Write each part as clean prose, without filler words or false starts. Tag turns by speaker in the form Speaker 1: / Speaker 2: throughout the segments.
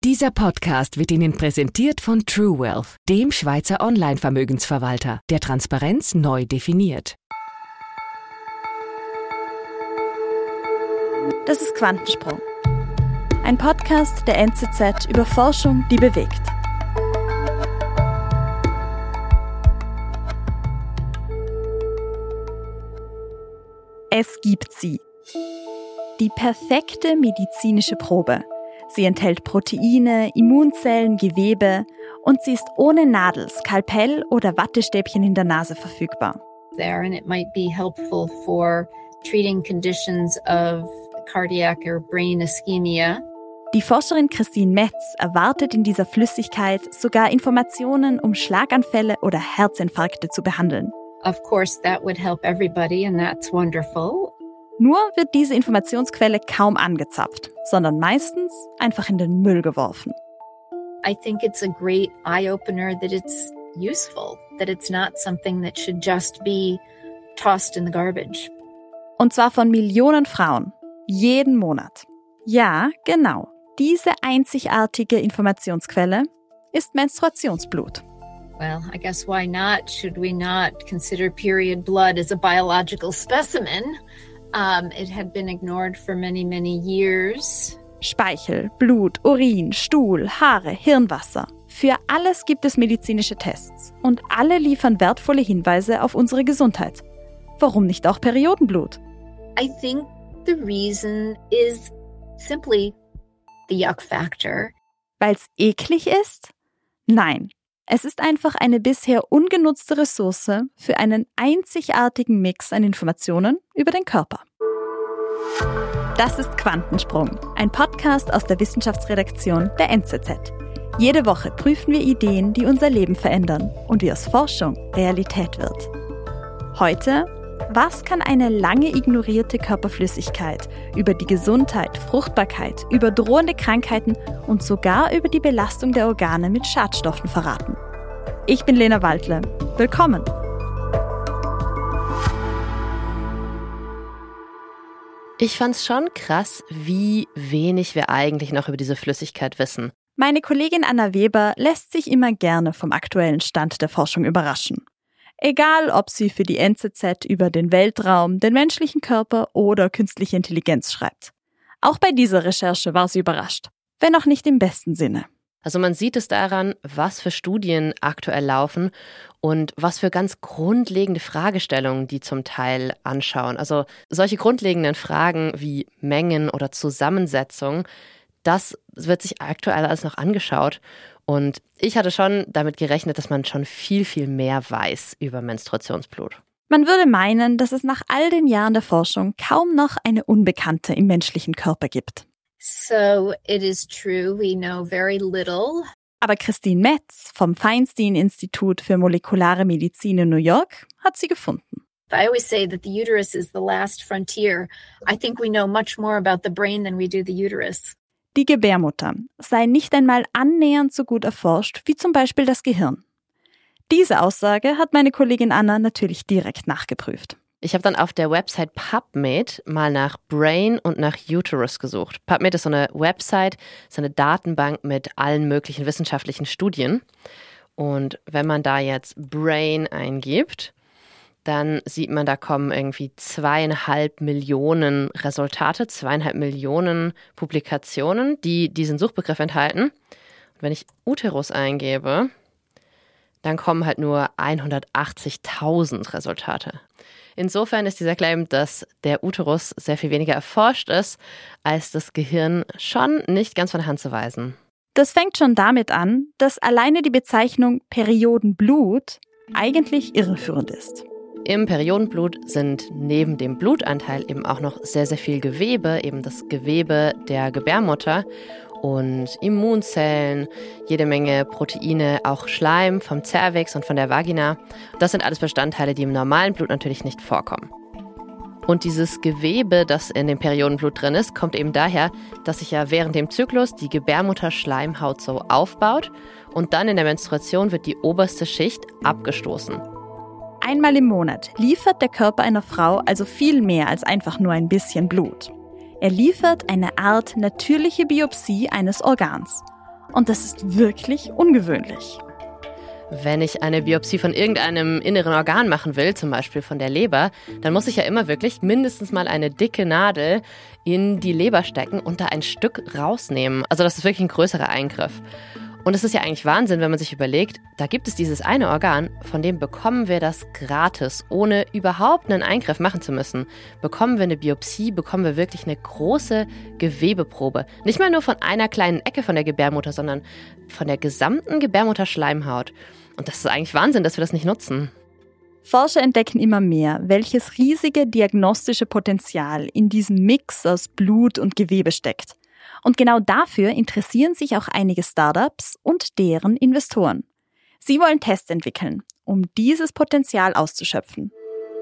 Speaker 1: Dieser Podcast wird Ihnen präsentiert von True Wealth, dem Schweizer Online-Vermögensverwalter, der Transparenz neu definiert.
Speaker 2: Das ist Quantensprung. Ein Podcast der NZZ über Forschung, die bewegt. Es gibt sie. Die perfekte medizinische Probe. Sie enthält Proteine, Immunzellen, Gewebe und sie ist ohne Nadel, Skalpell oder Wattestäbchen in der Nase verfügbar.
Speaker 3: There and it might be helpful for treating conditions of cardiac or brain ischemia.
Speaker 2: Die Forscherin Christine Metz erwartet in dieser Flüssigkeit sogar Informationen, um Schlaganfälle oder Herzinfarkte zu behandeln.
Speaker 3: Of course, that would help everybody and that's wonderful.
Speaker 2: Nur wird diese Informationsquelle kaum angezapft, sondern meistens einfach in den Müll geworfen.
Speaker 3: I think it's a great eye-opener that it's useful, that it's not something that should just be tossed in the garbage.
Speaker 2: Und zwar von Millionen Frauen, jeden Monat. Ja, genau, diese einzigartige Informationsquelle ist Menstruationsblut.
Speaker 3: Well, I guess why not? Should we not consider period blood as a biological specimen? It had been ignored for many, many years.
Speaker 2: Speichel, Blut, Urin, Stuhl, Haare, Hirnwasser. Für alles gibt es medizinische Tests und alle liefern wertvolle Hinweise auf unsere Gesundheit. Warum nicht auch Periodenblut?
Speaker 3: I think the reason is simply the yuck factor.
Speaker 2: Weil's eklig ist? Nein. Es ist einfach eine bisher ungenutzte Ressource für einen einzigartigen Mix an Informationen über den Körper. Das ist Quantensprung, ein Podcast aus der Wissenschaftsredaktion der NZZ. Jede Woche prüfen wir Ideen, die unser Leben verändern und wie aus Forschung Realität wird. Heute: Was kann eine lange ignorierte Körperflüssigkeit über die Gesundheit, Fruchtbarkeit, über drohende Krankheiten und sogar über die Belastung der Organe mit Schadstoffen verraten? Ich bin Lena Waldle. Willkommen!
Speaker 4: Ich fand's schon krass, wie wenig wir eigentlich noch über diese Flüssigkeit wissen.
Speaker 2: Meine Kollegin Anna Weber lässt sich immer gerne vom aktuellen Stand der Forschung überraschen. Egal, ob sie für die NZZ über den Weltraum, den menschlichen Körper oder künstliche Intelligenz schreibt. Auch bei dieser Recherche war sie überrascht, wenn auch nicht im besten Sinne.
Speaker 4: Also man sieht es daran, was für Studien aktuell laufen und was für ganz grundlegende Fragestellungen die zum Teil anschauen. Also solche grundlegenden Fragen wie Mengen oder Zusammensetzung, das wird sich aktuell alles noch angeschaut. Und ich hatte schon damit gerechnet, dass man schon viel, viel mehr weiß über Menstruationsblut.
Speaker 2: Man würde meinen, dass es nach all den Jahren der Forschung kaum noch eine Unbekannte im menschlichen Körper gibt.
Speaker 3: So it is true, we know very little.
Speaker 2: Aber Christine Metz vom Feinstein-Institut für molekulare Medizin in New York hat sie gefunden.
Speaker 3: I always say that the uterus is the last frontier. I think we know much more about the brain than we do the uterus.
Speaker 2: Die Gebärmutter sei nicht einmal annähernd so gut erforscht wie zum Beispiel das Gehirn. Diese Aussage hat meine Kollegin Anna natürlich direkt nachgeprüft.
Speaker 4: Ich habe dann auf der Website PubMed mal nach Brain und nach Uterus gesucht. PubMed ist so eine Website, so eine Datenbank mit allen möglichen wissenschaftlichen Studien. Und wenn man da jetzt Brain eingibt, dann sieht man, da kommen irgendwie 2,5 Millionen Resultate, 2,5 Millionen Publikationen, die diesen Suchbegriff enthalten. Und wenn ich Uterus eingebe, dann kommen halt nur 180.000 Resultate. Insofern ist dieser Claim, dass der Uterus sehr viel weniger erforscht ist als das Gehirn, schon nicht ganz von der Hand zu weisen.
Speaker 2: Das fängt schon damit an, dass alleine die Bezeichnung Periodenblut eigentlich irreführend ist.
Speaker 4: Im Periodenblut sind neben dem Blutanteil eben auch noch sehr, sehr viel Gewebe, eben das Gewebe der Gebärmutter und Immunzellen, jede Menge Proteine, auch Schleim vom Zervix und von der Vagina. Das sind alles Bestandteile, die im normalen Blut natürlich nicht vorkommen. Und dieses Gewebe, das in dem Periodenblut drin ist, kommt eben daher, dass sich ja während dem Zyklus die Gebärmutterschleimhaut so aufbaut und dann in der Menstruation wird die oberste Schicht abgestoßen.
Speaker 2: Einmal im Monat liefert der Körper einer Frau also viel mehr als einfach nur ein bisschen Blut. Er liefert eine Art natürliche Biopsie eines Organs. Und das ist wirklich ungewöhnlich.
Speaker 4: Wenn ich eine Biopsie von irgendeinem inneren Organ machen will, zum Beispiel von der Leber, dann muss ich ja immer wirklich mindestens mal eine dicke Nadel in die Leber stecken und da ein Stück rausnehmen. Also das ist wirklich ein größerer Eingriff. Und es ist ja eigentlich Wahnsinn, wenn man sich überlegt, da gibt es dieses eine Organ, von dem bekommen wir das gratis, ohne überhaupt einen Eingriff machen zu müssen. Bekommen wir eine Biopsie, bekommen wir wirklich eine große Gewebeprobe. Nicht mal nur von einer kleinen Ecke von der Gebärmutter, sondern von der gesamten Gebärmutterschleimhaut. Und das ist eigentlich Wahnsinn, dass wir das nicht nutzen.
Speaker 2: Forscher entdecken immer mehr, welches riesige diagnostische Potenzial in diesem Mix aus Blut und Gewebe steckt. Und genau dafür interessieren sich auch einige Startups und deren Investoren. Sie wollen Tests entwickeln, um dieses Potenzial auszuschöpfen.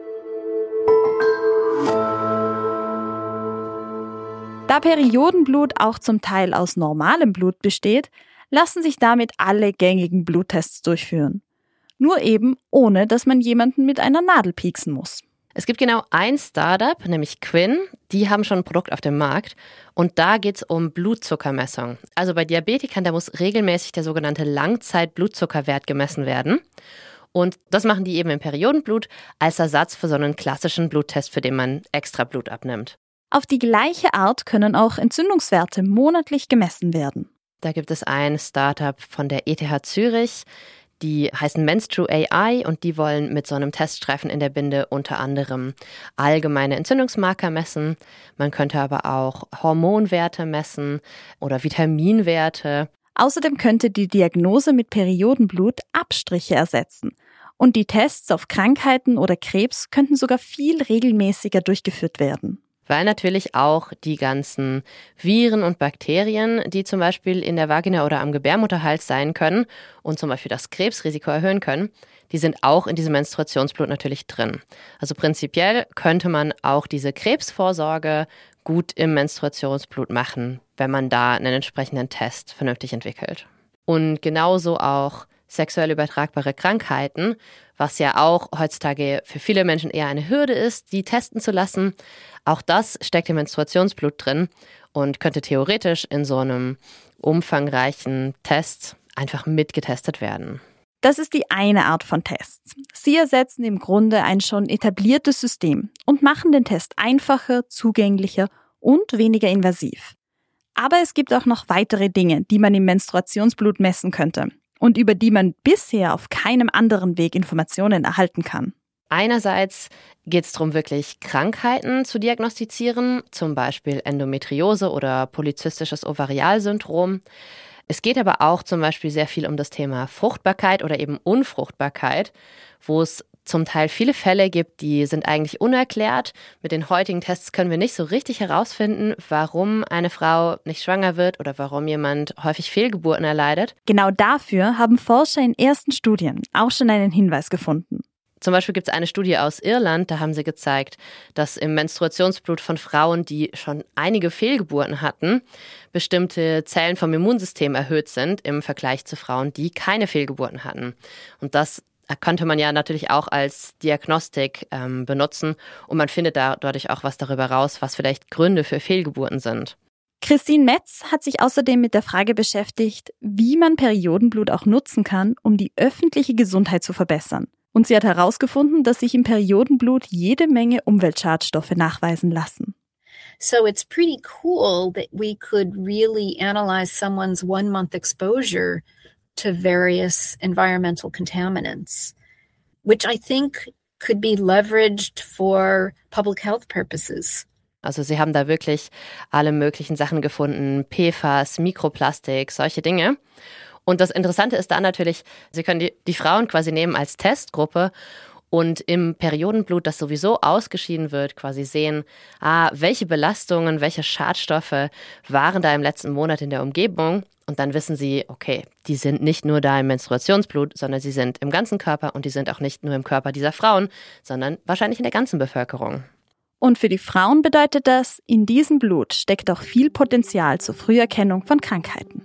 Speaker 2: Da Periodenblut auch zum Teil aus normalem Blut besteht, lassen sich damit alle gängigen Bluttests durchführen. Nur eben ohne, dass man jemanden mit einer Nadel pieksen muss.
Speaker 4: Es gibt genau ein Startup, nämlich Quinn, die haben schon ein Produkt auf dem Markt und da geht es um Blutzuckermessung. Also bei Diabetikern, da muss regelmäßig der sogenannte Langzeit-Blutzuckerwert gemessen werden und das machen die eben im Periodenblut als Ersatz für so einen klassischen Bluttest, für den man extra Blut abnimmt.
Speaker 2: Auf die gleiche Art können auch Entzündungswerte monatlich gemessen werden.
Speaker 4: Da gibt es ein Startup von der ETH Zürich, die heißen Menstru AI und die wollen mit so einem Teststreifen in der Binde unter anderem allgemeine Entzündungsmarker messen. Man könnte aber auch Hormonwerte messen oder Vitaminwerte.
Speaker 2: Außerdem könnte die Diagnose mit Periodenblut Abstriche ersetzen. Und die Tests auf Krankheiten oder Krebs könnten sogar viel regelmäßiger durchgeführt werden.
Speaker 4: Weil natürlich auch die ganzen Viren und Bakterien, die zum Beispiel in der Vagina oder am Gebärmutterhals sein können und zum Beispiel das Krebsrisiko erhöhen können, die sind auch in diesem Menstruationsblut natürlich drin. Also prinzipiell könnte man auch diese Krebsvorsorge gut im Menstruationsblut machen, wenn man da einen entsprechenden Test vernünftig entwickelt. Und genauso auch sexuell übertragbare Krankheiten, was ja auch heutzutage für viele Menschen eher eine Hürde ist, die testen zu lassen. Auch das steckt im Menstruationsblut drin und könnte theoretisch in so einem umfangreichen Test einfach mitgetestet werden.
Speaker 2: Das ist die eine Art von Tests. Sie ersetzen im Grunde ein schon etabliertes System und machen den Test einfacher, zugänglicher und weniger invasiv. Aber es gibt auch noch weitere Dinge, die man im Menstruationsblut messen könnte und über die man bisher auf keinem anderen Weg Informationen erhalten kann.
Speaker 4: Einerseits geht es darum, wirklich Krankheiten zu diagnostizieren, zum Beispiel Endometriose oder polyzystisches Ovarialsyndrom. Es geht aber auch zum Beispiel sehr viel um das Thema Fruchtbarkeit oder eben Unfruchtbarkeit, wo es zum Teil viele Fälle gibt, die sind eigentlich unerklärt. Mit den heutigen Tests können wir nicht so richtig herausfinden, warum eine Frau nicht schwanger wird oder warum jemand häufig Fehlgeburten erleidet.
Speaker 2: Genau dafür haben Forscher in ersten Studien auch schon einen Hinweis gefunden.
Speaker 4: Zum Beispiel gibt es eine Studie aus Irland, da haben sie gezeigt, dass im Menstruationsblut von Frauen, die schon einige Fehlgeburten hatten, bestimmte Zellen vom Immunsystem erhöht sind im Vergleich zu Frauen, die keine Fehlgeburten hatten. Und das könnte man ja natürlich auch als Diagnostik benutzen und man findet dadurch auch was darüber raus, was vielleicht Gründe für Fehlgeburten sind.
Speaker 2: Christine Metz hat sich außerdem mit der Frage beschäftigt, wie man Periodenblut auch nutzen kann, um die öffentliche Gesundheit zu verbessern. Und sie hat herausgefunden, dass sich im Periodenblut jede Menge Umweltschadstoffe nachweisen lassen.
Speaker 3: So it's pretty cool that we could really analyze someone's 1-month exposure to various environmental contaminants, which I think could be leveraged for public health purposes.
Speaker 4: Also sie haben da wirklich alle möglichen Sachen gefunden, PFAS, Mikroplastik, solche Dinge. Und das Interessante ist dann natürlich, sie können die Frauen quasi nehmen als Testgruppe und im Periodenblut, das sowieso ausgeschieden wird, quasi sehen, welche Belastungen, welche Schadstoffe waren da im letzten Monat in der Umgebung. Und dann wissen sie, okay, die sind nicht nur da im Menstruationsblut, sondern sie sind im ganzen Körper und die sind auch nicht nur im Körper dieser Frauen, sondern wahrscheinlich in der ganzen Bevölkerung.
Speaker 2: Und für die Frauen bedeutet das, in diesem Blut steckt auch viel Potenzial zur Früherkennung von Krankheiten.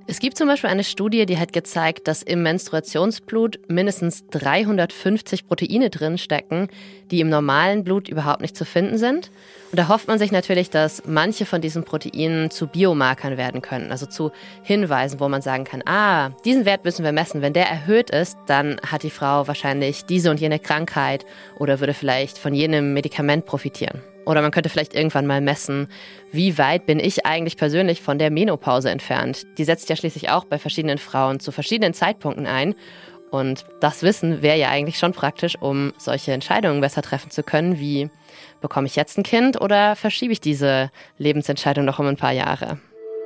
Speaker 4: Es gibt zum Beispiel eine Studie, die hat gezeigt, dass im Menstruationsblut mindestens 350 Proteine drin stecken, die im normalen Blut überhaupt nicht zu finden sind. Und da hofft man sich natürlich, dass manche von diesen Proteinen zu Biomarkern werden können, also zu Hinweisen, wo man sagen kann, diesen Wert müssen wir messen. Wenn der erhöht ist, dann hat die Frau wahrscheinlich diese und jene Krankheit oder würde vielleicht von jenem Medikament profitieren. Oder man könnte vielleicht irgendwann mal messen, wie weit bin ich eigentlich persönlich von der Menopause entfernt. Die setzt ja schließlich auch bei verschiedenen Frauen zu verschiedenen Zeitpunkten ein. Und das Wissen wäre ja eigentlich schon praktisch, um solche Entscheidungen besser treffen zu können, wie bekomme ich jetzt ein Kind oder verschiebe ich diese Lebensentscheidung noch um ein paar Jahre.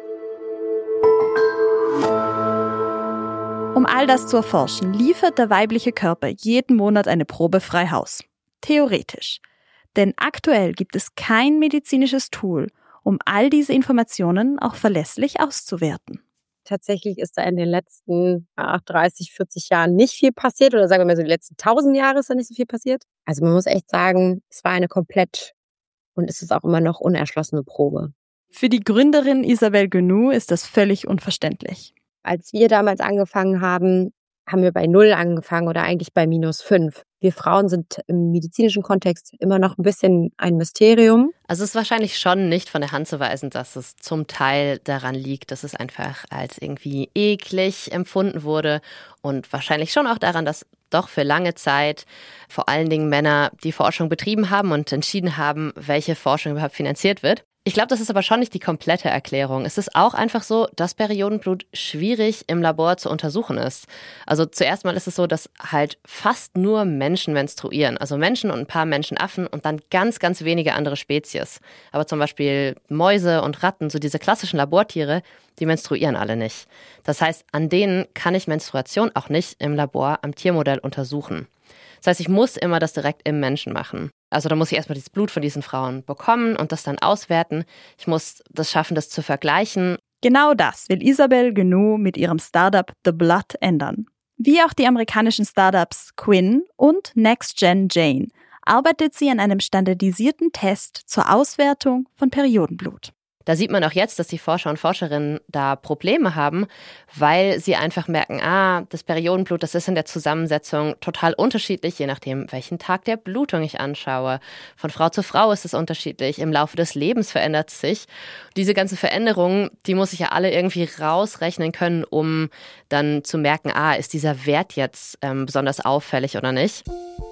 Speaker 2: Um all das zu erforschen, liefert der weibliche Körper jeden Monat eine Probe frei Haus. Theoretisch. Denn aktuell gibt es kein medizinisches Tool, um all diese Informationen auch verlässlich auszuwerten.
Speaker 5: Tatsächlich ist da in den letzten 30, 40 Jahren nicht viel passiert. Oder sagen wir mal so, die letzten 1000 Jahre ist da nicht so viel passiert. Also man muss echt sagen, es war eine komplett und es ist auch immer noch unerschlossene Probe.
Speaker 2: Für die Gründerin Isabelle Guennoux ist das völlig unverständlich.
Speaker 5: Als wir damals angefangen haben, haben wir bei 0 angefangen oder eigentlich bei -5. Wir Frauen sind im medizinischen Kontext immer noch ein bisschen ein Mysterium.
Speaker 4: Also es ist wahrscheinlich schon nicht von der Hand zu weisen, dass es zum Teil daran liegt, dass es einfach als irgendwie eklig empfunden wurde und wahrscheinlich schon auch daran, dass doch für lange Zeit vor allen Dingen Männer die Forschung betrieben haben und entschieden haben, welche Forschung überhaupt finanziert wird. Ich glaube, das ist aber schon nicht die komplette Erklärung. Es ist auch einfach so, dass Periodenblut schwierig im Labor zu untersuchen ist. Also zuerst mal ist es so, dass halt fast nur Menschen menstruieren. Also Menschen und ein paar Menschenaffen und dann ganz, ganz wenige andere Spezies. Aber zum Beispiel Mäuse und Ratten, so diese klassischen Labortiere, die menstruieren alle nicht. Das heißt, an denen kann ich Menstruation auch nicht im Labor am Tiermodell untersuchen. Das heißt, ich muss immer das direkt im Menschen machen. Also da muss ich erstmal das Blut von diesen Frauen bekommen und das dann auswerten. Ich muss das schaffen, das zu vergleichen.
Speaker 2: Genau das will Isabelle Guennoux mit ihrem Startup The Blood ändern. Wie auch die amerikanischen Startups Quinn und NextGen Jane arbeitet sie an einem standardisierten Test zur Auswertung von Periodenblut.
Speaker 4: Da sieht man auch jetzt, dass die Forscher und Forscherinnen da Probleme haben, weil sie einfach merken, das Periodenblut, das ist in der Zusammensetzung total unterschiedlich, je nachdem, welchen Tag der Blutung ich anschaue. Von Frau zu Frau ist es unterschiedlich. Im Laufe des Lebens verändert es sich. Diese ganzen Veränderungen, die muss ich ja alle irgendwie rausrechnen können, um dann zu merken, ist dieser Wert jetzt besonders auffällig oder nicht.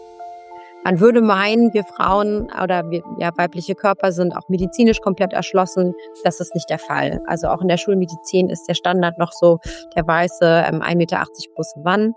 Speaker 5: Man würde meinen, wir Frauen oder weibliche Körper sind auch medizinisch komplett erschlossen. Das ist nicht der Fall. Also auch in der Schulmedizin ist der Standard noch so der weiße 1,80 Meter plus Mann.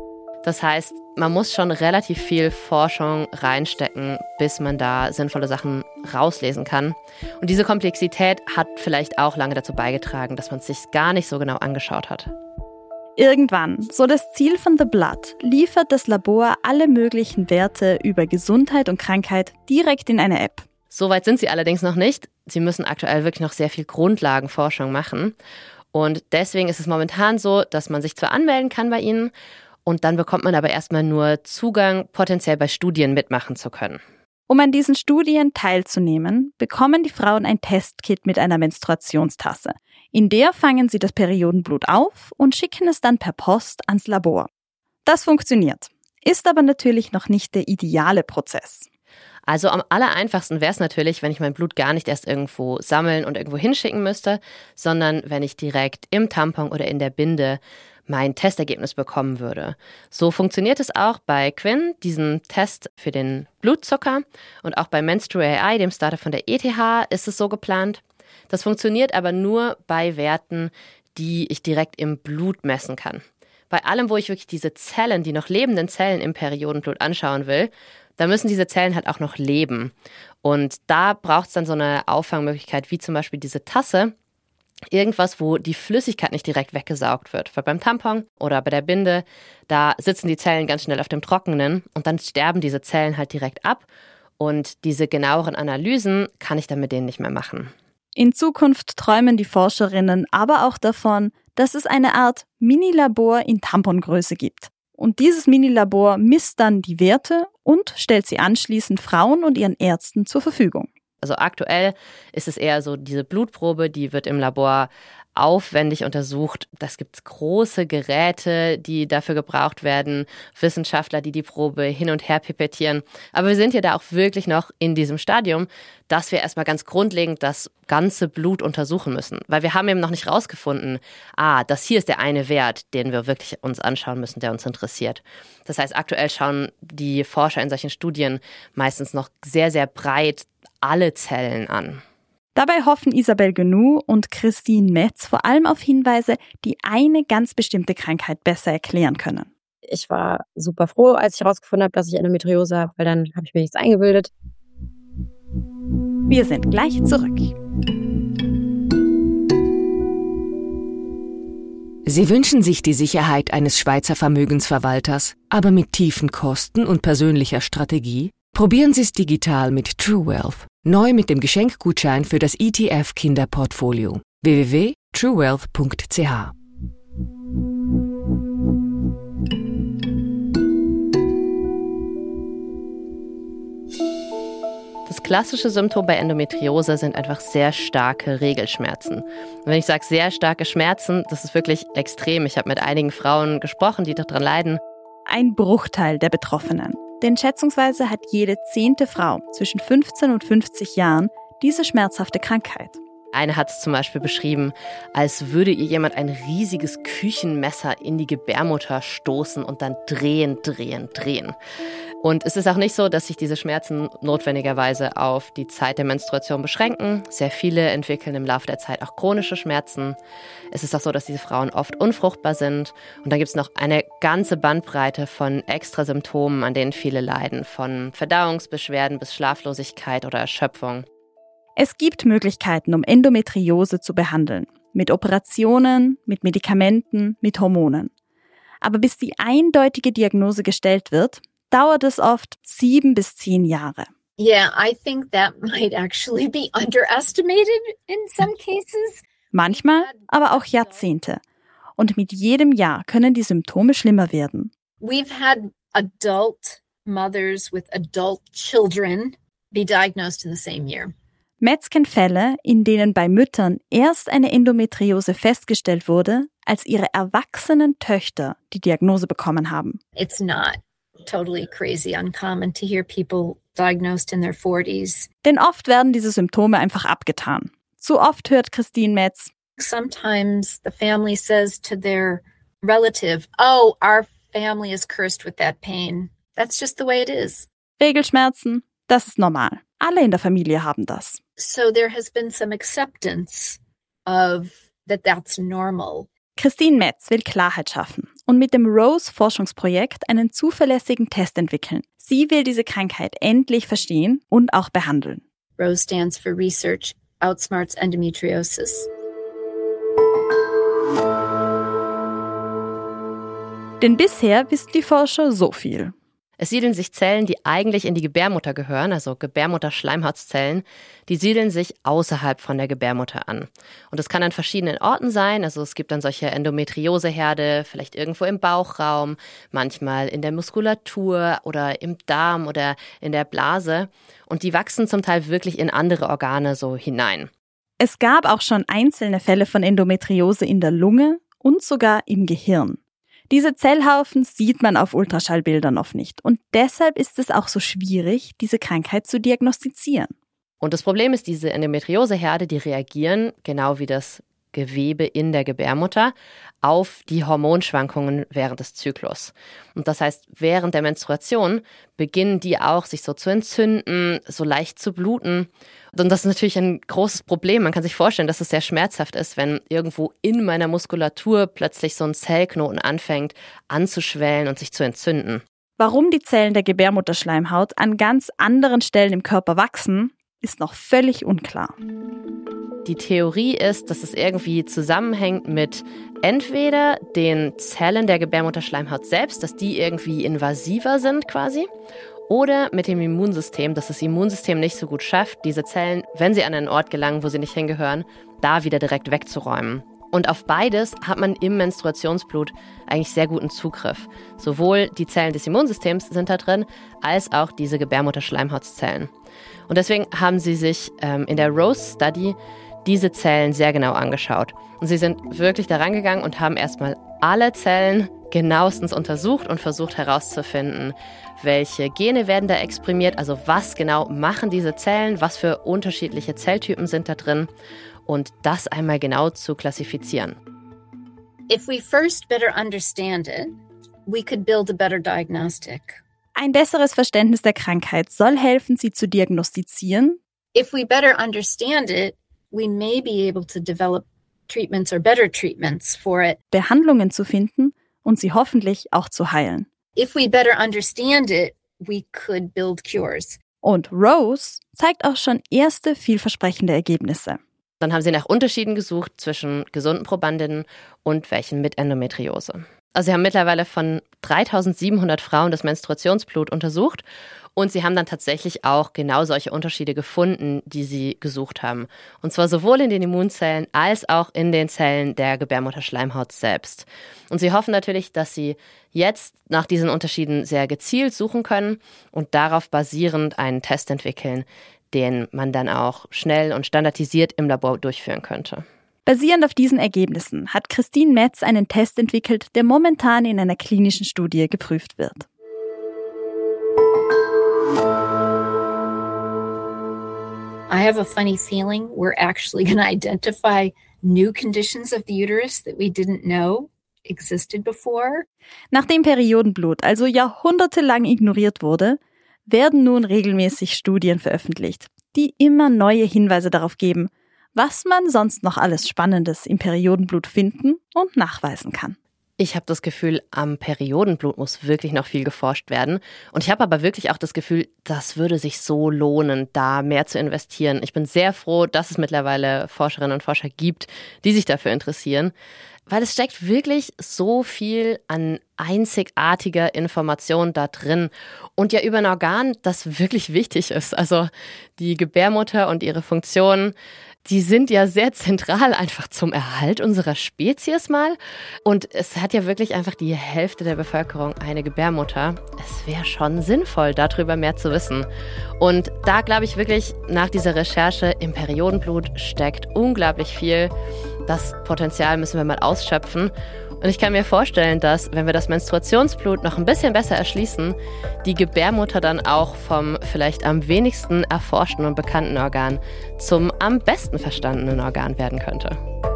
Speaker 4: Das heißt, man muss schon relativ viel Forschung reinstecken, bis man da sinnvolle Sachen rauslesen kann. Und diese Komplexität hat vielleicht auch lange dazu beigetragen, dass man es sich gar nicht so genau angeschaut hat.
Speaker 2: Irgendwann, so das Ziel von The Blood, liefert das Labor alle möglichen Werte über Gesundheit und Krankheit direkt in eine App.
Speaker 4: Soweit sind sie allerdings noch nicht. Sie müssen aktuell wirklich noch sehr viel Grundlagenforschung machen. Und deswegen ist es momentan so, dass man sich zwar anmelden kann bei ihnen, und dann bekommt man aber erstmal nur Zugang, potenziell bei Studien mitmachen zu können.
Speaker 2: Um an diesen Studien teilzunehmen, bekommen die Frauen ein Testkit mit einer Menstruationstasse. In der fangen sie das Periodenblut auf und schicken es dann per Post ans Labor. Das funktioniert, ist aber natürlich noch nicht der ideale Prozess.
Speaker 4: Also am allereinfachsten wäre es natürlich, wenn ich mein Blut gar nicht erst irgendwo sammeln und irgendwo hinschicken müsste, sondern wenn ich direkt im Tampon oder in der Binde mein Testergebnis bekommen würde. So funktioniert es auch bei Quinn, diesem Test für den Blutzucker, und auch bei Menstru.ai, dem Startup von der ETH, ist es so geplant. Das funktioniert aber nur bei Werten, die ich direkt im Blut messen kann. Bei allem, wo ich wirklich diese Zellen, die noch lebenden Zellen im Periodenblut anschauen will, da müssen diese Zellen halt auch noch leben. Und da braucht es dann so eine Auffangmöglichkeit, wie zum Beispiel diese Tasse. Irgendwas, wo die Flüssigkeit nicht direkt weggesaugt wird. Weil beim Tampon oder bei der Binde, da sitzen die Zellen ganz schnell auf dem Trockenen und dann sterben diese Zellen halt direkt ab. Und diese genaueren Analysen kann ich dann mit denen nicht mehr machen.
Speaker 2: In Zukunft träumen die Forscherinnen aber auch davon, dass es eine Art Minilabor in Tampongröße gibt. Und dieses Minilabor misst dann die Werte und stellt sie anschließend Frauen und ihren Ärzten zur Verfügung.
Speaker 4: Also aktuell ist es eher so, diese Blutprobe, die wird im Labor aufwendig untersucht. Das gibt große Geräte, die dafür gebraucht werden, Wissenschaftler, die die Probe hin und her pipettieren. Aber wir sind ja da auch wirklich noch in diesem Stadium, dass wir erstmal ganz grundlegend das ganze Blut untersuchen müssen. Weil wir haben eben noch nicht rausgefunden, das hier ist der eine Wert, den wir wirklich uns anschauen müssen, der uns interessiert. Das heißt, aktuell schauen die Forscher in solchen Studien meistens noch sehr, sehr breit alle Zellen an.
Speaker 2: Dabei hoffen Isabelle Genoux und Christine Metz vor allem auf Hinweise, die eine ganz bestimmte Krankheit besser erklären können.
Speaker 5: Ich war super froh, als ich herausgefunden habe, dass ich Endometriose habe, weil dann habe ich mir nichts eingebildet.
Speaker 2: Wir sind gleich zurück.
Speaker 1: Sie wünschen sich die Sicherheit eines Schweizer Vermögensverwalters, aber mit tiefen Kosten und persönlicher Strategie? Probieren Sie es digital mit TrueWealth. Neu mit dem Geschenkgutschein für das ETF Kinderportfolio. www.truewealth.ch.
Speaker 4: Das klassische Symptom bei Endometriose sind einfach sehr starke Regelschmerzen. Und wenn ich sage sehr starke Schmerzen, das ist wirklich extrem. Ich habe mit einigen Frauen gesprochen, die daran leiden.
Speaker 2: Ein Bruchteil der Betroffenen. Denn schätzungsweise hat jede 10. Frau zwischen 15 und 50 Jahren diese schmerzhafte Krankheit.
Speaker 4: Eine hat es zum Beispiel beschrieben, als würde ihr jemand ein riesiges Küchenmesser in die Gebärmutter stoßen und dann drehen. Und es ist auch nicht so, dass sich diese Schmerzen notwendigerweise auf die Zeit der Menstruation beschränken. Sehr viele entwickeln im Laufe der Zeit auch chronische Schmerzen. Es ist auch so, dass diese Frauen oft unfruchtbar sind. Und dann gibt es noch eine ganze Bandbreite von extra Symptomen, an denen viele leiden. Von Verdauungsbeschwerden bis Schlaflosigkeit oder Erschöpfung.
Speaker 2: Es gibt Möglichkeiten, um Endometriose zu behandeln. Mit Operationen, mit Medikamenten, mit Hormonen. Aber bis die eindeutige Diagnose gestellt wird, dauert es oft 7 bis 10 Jahre.
Speaker 3: Yeah, I think that might actually be underestimated in some cases.
Speaker 2: Manchmal aber auch Jahrzehnte. Und mit jedem Jahr können die Symptome schlimmer werden.
Speaker 3: We've had adult mothers with adult children be diagnosed in the same year.
Speaker 2: Metz kennt Fälle, in denen bei Müttern erst eine Endometriose festgestellt wurde, als ihre erwachsenen Töchter die Diagnose bekommen haben.
Speaker 3: It's not totally crazy uncommon to hear people diagnosed in their 40s.
Speaker 2: Denn oft werden diese Symptome einfach abgetan. Zu oft hört Christine Metz:
Speaker 3: Sometimes the family says to their relative, "Oh, our family is cursed with that pain." That's just the way it is.
Speaker 2: Regelschmerzen, das ist normal. Alle in der Familie haben das.
Speaker 3: So there has been some acceptance of that's normal.
Speaker 2: Christine Metz will Klarheit schaffen und mit dem ROSE-Forschungsprojekt einen zuverlässigen Test entwickeln. Sie will diese Krankheit endlich verstehen und auch behandeln.
Speaker 3: ROSE stands for Research Outsmarts Endometriosis.
Speaker 2: Denn bisher wissen die Forscher so viel.
Speaker 4: Es siedeln sich Zellen, die eigentlich in die Gebärmutter gehören, also Gebärmutterschleimhautzellen, die siedeln sich außerhalb von der Gebärmutter an. Und das kann an verschiedenen Orten sein, also es gibt dann solche Endometrioseherde, vielleicht irgendwo im Bauchraum, manchmal in der Muskulatur oder im Darm oder in der Blase. Und die wachsen zum Teil wirklich in andere Organe so hinein.
Speaker 2: Es gab auch schon einzelne Fälle von Endometriose in der Lunge und sogar im Gehirn. Diese Zellhaufen sieht man auf Ultraschallbildern oft nicht und deshalb ist es auch so schwierig, diese Krankheit zu diagnostizieren.
Speaker 4: Und das Problem ist, diese Endometrioseherde, die reagieren, genau wie das Gewebe in der Gebärmutter, auf die Hormonschwankungen während des Zyklus. Und das heißt, während der Menstruation beginnen die auch sich so zu entzünden, so leicht zu bluten. Und das ist natürlich ein großes Problem. Man kann sich vorstellen, dass es sehr schmerzhaft ist, wenn irgendwo in meiner Muskulatur plötzlich so ein Zellknoten anfängt anzuschwellen und sich zu entzünden.
Speaker 2: Warum die Zellen der Gebärmutterschleimhaut an ganz anderen Stellen im Körper wachsen, ist noch völlig unklar.
Speaker 4: Die Theorie ist, dass es irgendwie zusammenhängt mit entweder den Zellen der Gebärmutterschleimhaut selbst, dass die irgendwie invasiver sind quasi, oder mit dem Immunsystem, dass das Immunsystem nicht so gut schafft, diese Zellen, wenn sie an einen Ort gelangen, wo sie nicht hingehören, da wieder direkt wegzuräumen. Und auf beides hat man im Menstruationsblut eigentlich sehr guten Zugriff. Sowohl die Zellen des Immunsystems sind da drin, als auch diese Gebärmutterschleimhautzellen. Und deswegen haben sie sich in der ROSE-Study diese Zellen sehr genau angeschaut. Und sie sind wirklich da rangegangen und haben erstmal alle Zellen genauestens untersucht und versucht herauszufinden, welche Gene werden da exprimiert, also was genau machen diese Zellen, was für unterschiedliche Zelltypen sind da drin und das einmal genau zu klassifizieren.
Speaker 3: If we first better understand it, we could build a better diagnostic.
Speaker 2: Ein besseres Verständnis der Krankheit soll helfen, sie zu diagnostizieren.
Speaker 3: If we better understand it, we may be able to develop treatments or better treatments for it.
Speaker 2: Behandlungen zu finden und sie hoffentlich auch zu heilen.
Speaker 3: If we better understand it, we could build cures.
Speaker 2: Und Rose zeigt auch schon erste vielversprechende Ergebnisse.
Speaker 4: Dann haben sie nach Unterschieden gesucht zwischen gesunden Probandinnen und welchen mit Endometriose. Also sie haben mittlerweile von 3.700 Frauen das Menstruationsblut untersucht und sie haben dann tatsächlich auch genau solche Unterschiede gefunden, die sie gesucht haben. Und zwar sowohl in den Immunzellen als auch in den Zellen der Gebärmutterschleimhaut selbst. Und sie hoffen natürlich, dass sie jetzt nach diesen Unterschieden sehr gezielt suchen können und darauf basierend einen Test entwickeln, den man dann auch schnell und standardisiert im Labor durchführen könnte.
Speaker 2: Basierend auf diesen Ergebnissen hat Christine Metz einen Test entwickelt, der momentan in einer klinischen Studie geprüft wird.
Speaker 3: I have a funny feeling we're actually going to identify new conditions of the uterus that we didn't know existed before.
Speaker 2: Nachdem Periodenblut also jahrhundertelang ignoriert wurde, werden nun regelmäßig Studien veröffentlicht, die immer neue Hinweise darauf geben, was man sonst noch alles Spannendes im Periodenblut finden und nachweisen kann.
Speaker 4: Ich habe das Gefühl, am Periodenblut muss wirklich noch viel geforscht werden. Und ich habe aber wirklich auch das Gefühl, das würde sich so lohnen, da mehr zu investieren. Ich bin sehr froh, dass es mittlerweile Forscherinnen und Forscher gibt, die sich dafür interessieren. Weil es steckt wirklich so viel an einzigartiger Information da drin. Und ja über ein Organ, das wirklich wichtig ist. Also die Gebärmutter und ihre Funktionen, die sind ja sehr zentral einfach zum Erhalt unserer Spezies mal. Und es hat ja wirklich einfach die Hälfte der Bevölkerung eine Gebärmutter. Es wäre schon sinnvoll, darüber mehr zu wissen. Und da glaube ich wirklich, nach dieser Recherche im Periodenblut steckt unglaublich viel. Das Potenzial müssen wir mal ausschöpfen. Und ich kann mir vorstellen, dass, wenn wir das Menstruationsblut noch ein bisschen besser erschließen, die Gebärmutter dann auch vom vielleicht am wenigsten erforschten und bekannten Organ zum am besten verstandenen Organ werden könnte.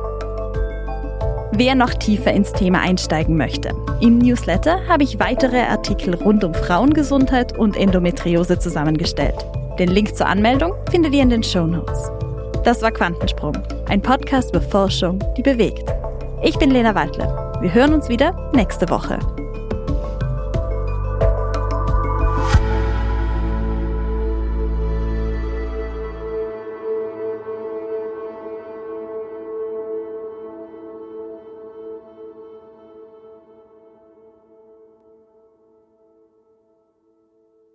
Speaker 2: Wer noch tiefer ins Thema einsteigen möchte, im Newsletter habe ich weitere Artikel rund um Frauengesundheit und Endometriose zusammengestellt. Den Link zur Anmeldung findet ihr in den Shownotes. Das war Quantensprung, ein Podcast über Forschung, die bewegt. Ich bin Lena Waldle. Wir hören uns wieder nächste Woche.